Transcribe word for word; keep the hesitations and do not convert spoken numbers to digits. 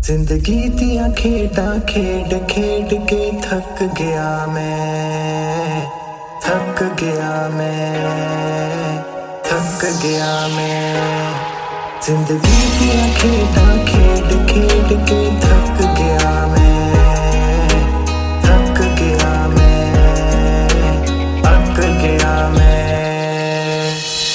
जिंदगी दियां खेडां खेड खेड के थक गया मैं, थक गया मैं, थक गया मैं। जिंदगी दियां खेडां खेड खेड के थक गया